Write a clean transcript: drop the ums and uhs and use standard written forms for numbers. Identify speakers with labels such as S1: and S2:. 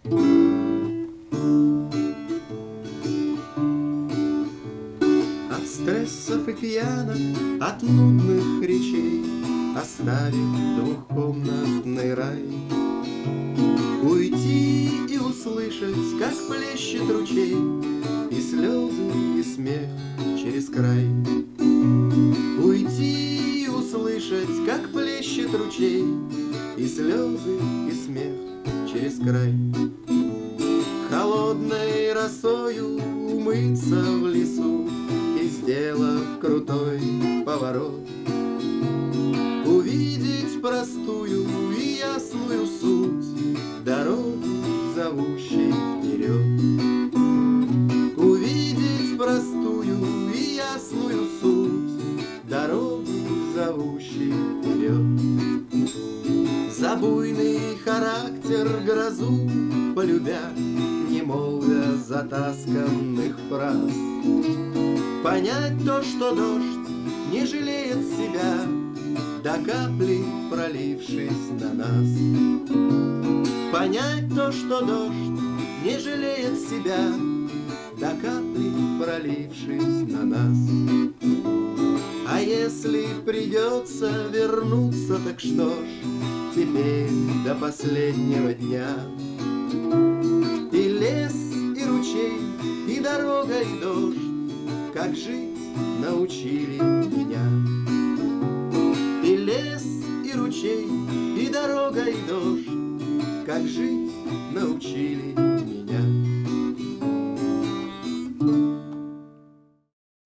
S1: От стрессов и пьянок, от нудных речей, оставив двухкомнатный рай, уйти и услышать, как плещет ручей, и слезы, и смех через край. Уйти и услышать, как плещет ручей, и слезы, и смех через край. Холодной росою умыться в лесу и, сделав крутой поворот, увидеть простую и ясную суть дороги, зовущей вперед. Увидеть простую и ясную суть дороги, зовущей вперед. За буйный характер грозу полюбя, не молвя затасканных фраз, понять то, что дождь не жалеет себя, до капли пролившись на нас. Понять то, что дождь не жалеет себя, до капли пролившись на нас. А если придется вернуться, так что ж, теперь до последнего дня. И лес, и ручей, и дорога, и дождь, как жить научили меня. И лес, и ручей, и дорога, и дождь, как жить научили